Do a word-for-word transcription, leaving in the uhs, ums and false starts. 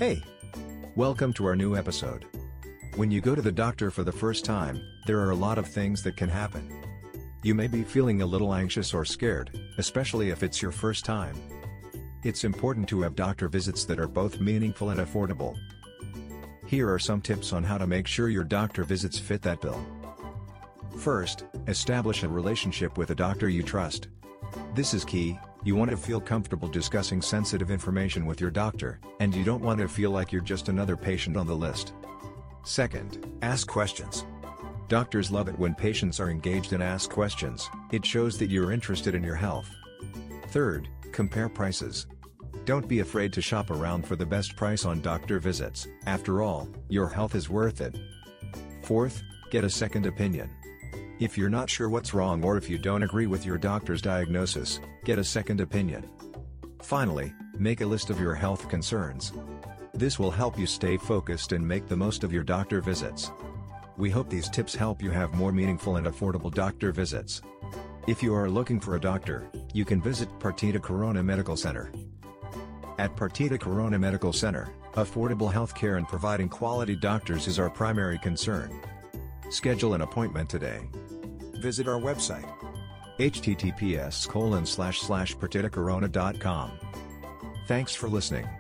Hey! Welcome to our new episode. When you go to the doctor for the first time, there are a lot of things that can happen. You may be feeling a little anxious or scared, especially if it's your first time. It's important to have doctor visits that are both meaningful and affordable. Here are some tips on how to make sure your doctor visits fit that bill. First, establish a relationship with a doctor you trust. This is key. You want to feel comfortable discussing sensitive information with your doctor, and you don't want to feel like you're just another patient on the list. Second, ask questions. Doctors love it when patients are engaged and ask questions. It shows that you're interested in your health. Third, compare prices. Don't be afraid to shop around for the best price on doctor visits. After all, your health is worth it. Fourth, get a second opinion. If you're not sure what's wrong or if you don't agree with your doctor's diagnosis, get a second opinion. Finally, make a list of your health concerns. This will help you stay focused and make the most of your doctor visits. We hope these tips help you have more meaningful and affordable doctor visits. If you are looking for a doctor, you can visit Partida Corona Medical Center. At Partida Corona Medical Center, affordable healthcare and providing quality doctors is our primary concern. Schedule an appointment today. Visit our website, h t t p s colon slash slash partida corona dot com. Thanks for listening.